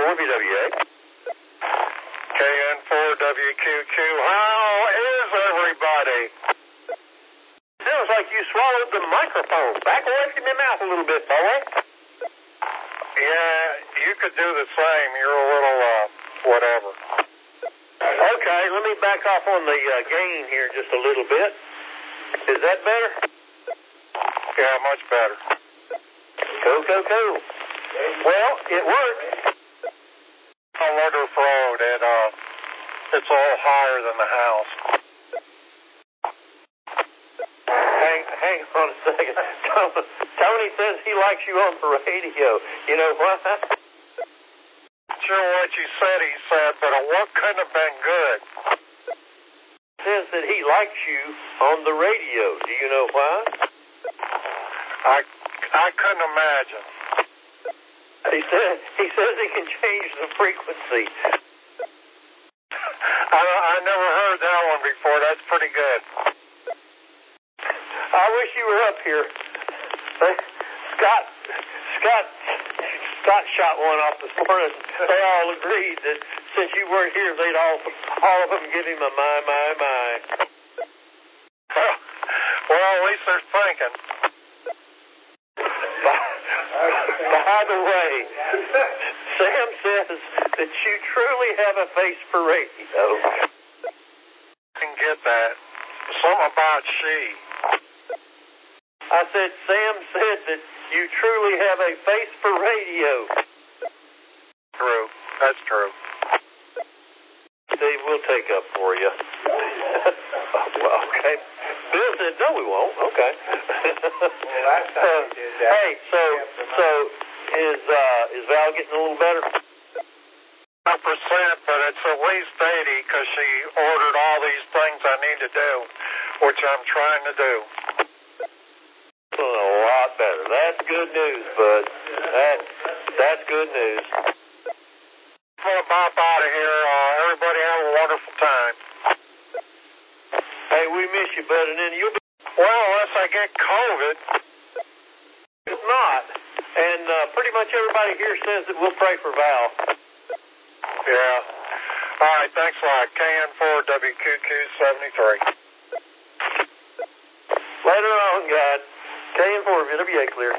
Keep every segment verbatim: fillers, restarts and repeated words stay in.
four B W A. K N four W Q Q. How is everybody? Sounds like you swallowed the microphone. Back away from your mouth a little bit, boy. Yeah, you could do the same. You're a little, uh, whatever. Okay, let me back off on the uh, gain here just a little bit. Is that better? Yeah, much better. Cool, cool, cool. Well, it worked. On Woodruff Road, it, uh, it's a little higher than the house. Hang, hang on a second. Tony says he likes you on the radio. You know what? Sure what you said he said, but what couldn't have been good? Says that he likes you on the radio. Do you know why? I, I couldn't imagine. He says he says he can change the frequency. I, I never heard that one before. That's pretty good. I wish you were up here. Scott, Scott, Scott shot one off this morning. They all agreed that since you weren't here, they'd all, all of them give him a my, my, my. Well, at least they're thinking. By, by the way, Sam says that you truly have a face for radio. I can get that. Something about she. I said, Sam said that you truly have a face for radio. True. That's true. Steve, we'll take up for you. Well, okay. Bill said, no, we won't. Okay. Well, last time he did that. Hey, so, so is, uh, is Val getting a little better? A percent, but it's at least eighty because she ordered all these things I need to do, which I'm trying to do. A lot better. That's good news, bud. That, that's good news. I'm going to bop out of here. Uh, everybody have a wonderful time. Hey, we miss you, bud, and then you'll be... Well, unless I get COVID. It's not. And uh, pretty much everybody here says that we'll pray for Val. Yeah. All right, thanks a lot. K N four W Q Q seventy-three. Later on, God. K N four B W A clear.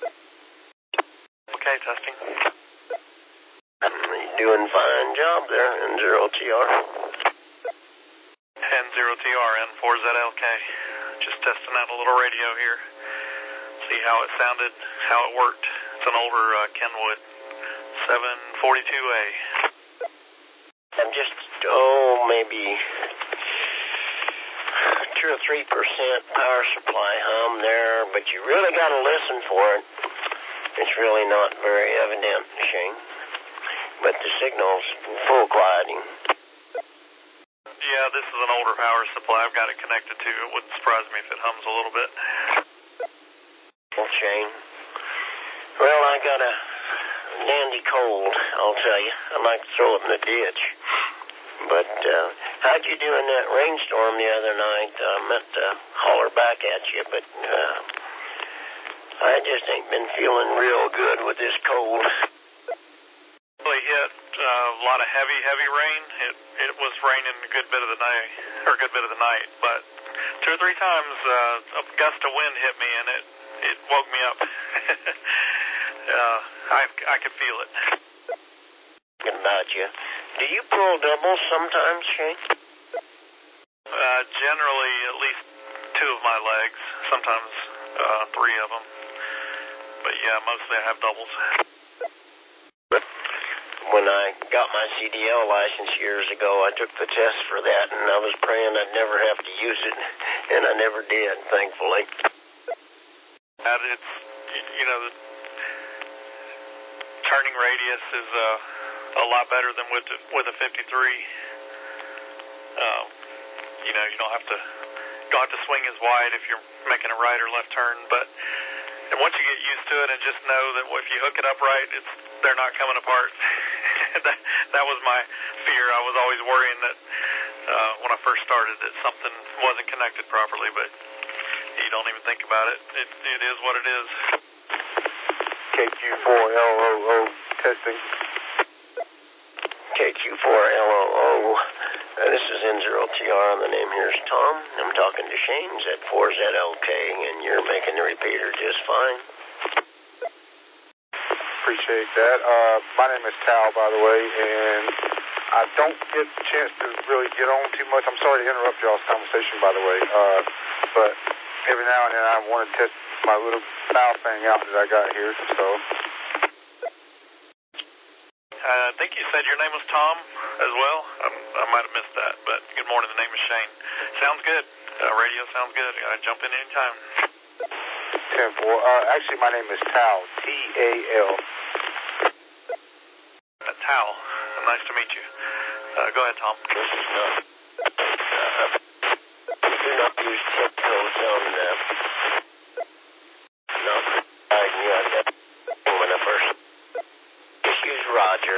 Okay, testing. You're doing fine job there, N zero T R. N zero T R, N four Z L K. Just testing out a little radio here. See how it sounded, how it worked. It's an older uh, Kenwood seven forty-two A. I'm just, oh, maybe two or three percent power supply hum there, but you really got to listen for it. It's really not very evident, Shane. But the signal's full quieting. Yeah, this is an older power supply. I've got it connected to. It wouldn't surprise me if it hums a little bit. Well, Shane. Well, I got a dandy cold, I'll tell you. I'd like to throw it in the ditch. But uh, how'd you do in that rainstorm the other night? I meant to holler back at you, but uh, I just ain't been feeling real good with this cold. Really hit uh, a lot of heavy, heavy rain. It it was raining a good bit of the night, or a good bit of the night, but two or three times uh, a gust of wind hit me, and it it woke me up. uh, I I could feel it. Thinking about you. Do you pull doubles sometimes, Shane? Uh, generally, at least two of my legs. Sometimes uh, three of them. But yeah, mostly I have doubles. When I got my C D L license years ago, I took the test for that, and I was praying I'd never have to use it, and I never did, thankfully. And it's, you know, the turning radius is uh, a lot better than with with a fifty-three. Um, you know, you don't have to don't have to swing as wide if you're making a right or left turn, but and once you get used to it and just know that if you hook it up right, it's they're not coming apart. that, that was my fear. I was always worrying that uh, when I first started that something wasn't connected properly, but you don't even think about it. It, it is what it is. K Q four L O O testing. K Q four L O O. Uh, this is N zero T R, and the name here is Tom. I'm talking to Shane, Z four Z L K, and you're making the repeater just fine. Appreciate that. Uh, my name is Tal, by the way, and I don't get the chance to really get on too much. I'm sorry to interrupt y'all's conversation, by the way, uh, but every now and then I want to test my little foul thing out that I got here, so... Uh, I think you said your name was Tom as well. Um, I might have missed that, but good morning. The name is Shane. Sounds good. Uh, radio sounds good. I jump in anytime. ten four. Uh, actually, my name is Tal. T A L. Uh, Tal. Nice to meet you. Uh, go ahead, Tom. This is not... Uh, do not use tip codes on... Uh, not guiding you on that when I first... Just use Roger.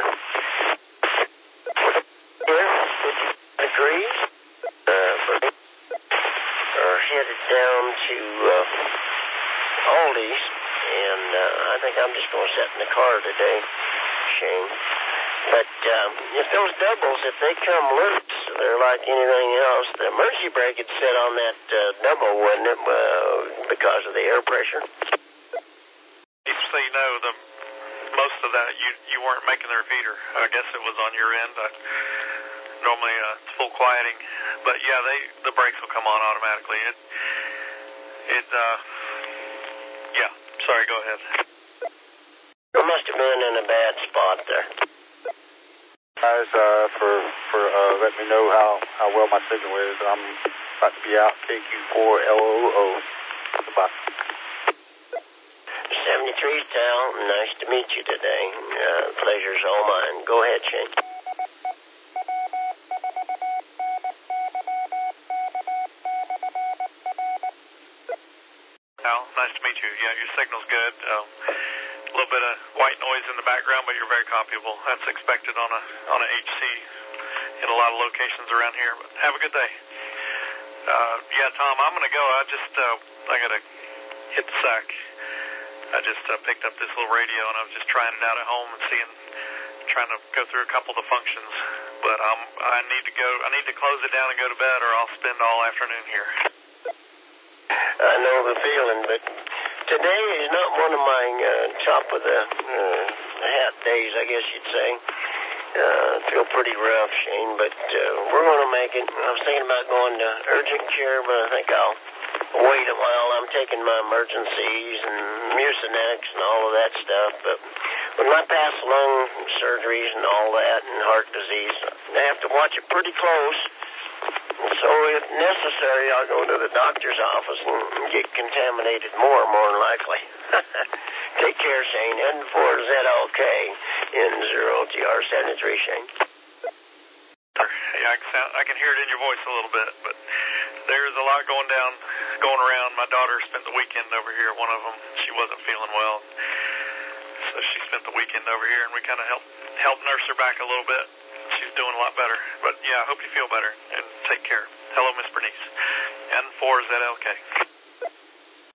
Here, fifty degrees. Uh, for are headed down to uh, Aldi's, and uh, I think I'm just going to sit in the car today, Shane. But um, if those doubles, if they come loose, they're like anything else. The emergency brake had set on that uh, double, wouldn't it, uh, because of the air pressure? Just so you know, the most of that, you you weren't making the repeater. I guess it was on your end. I, normally uh, it's full quieting, but yeah, they the brakes will come on automatically. It it uh yeah. Sorry, go ahead. You must have been in a bad spot there. Guys, uh, for for uh, let me know how how well my signal is. I'm about to be out. K Q four L O O. Goodbye. seventy-three, Tal. Nice to meet you today. Uh, pleasure's all mine. Go ahead, Shane. Al, nice to meet you. Yeah, your signal's good. Um, a little bit of white noise in the background, but you're very copyable. That's expected on a on a H C in a lot of locations around here. But have a good day. Uh, yeah, Tom, I'm gonna go. I just uh, I gotta hit the sack. I just uh, picked up this little radio, and I was just trying it out at home and seeing, trying to go through a couple of the functions. But um, I need to go. I need to close it down and go to bed, or I'll spend all afternoon here. I know the feeling, but today is not one of my uh, top of the uh, hat days, I guess you'd say. Uh, I feel pretty rough, Shane, but uh, we're going to make it. I was thinking about going to urgent care, but I think I'll wait a while. I'm taking my emergencies and Mucinex and all of that stuff, but with my past lung surgeries and all that and heart disease, I have to watch it pretty close. So if necessary, I'll go to the doctor's office and get contaminated more, more than likely. Take care, Shane. N four Z L K, N zero T R seventy-three, Shane. Yeah, I can, sound, I can hear it in your voice a little bit, but there's a lot going down, going around. My daughter spent the weekend over here. One of them, she wasn't feeling well, so she spent the weekend over here, and we kind of helped helped nurse her back a little bit. She's doing a lot better. But, yeah, I hope you feel better, and take care. Hello, Miss Bernice. N four Z L K.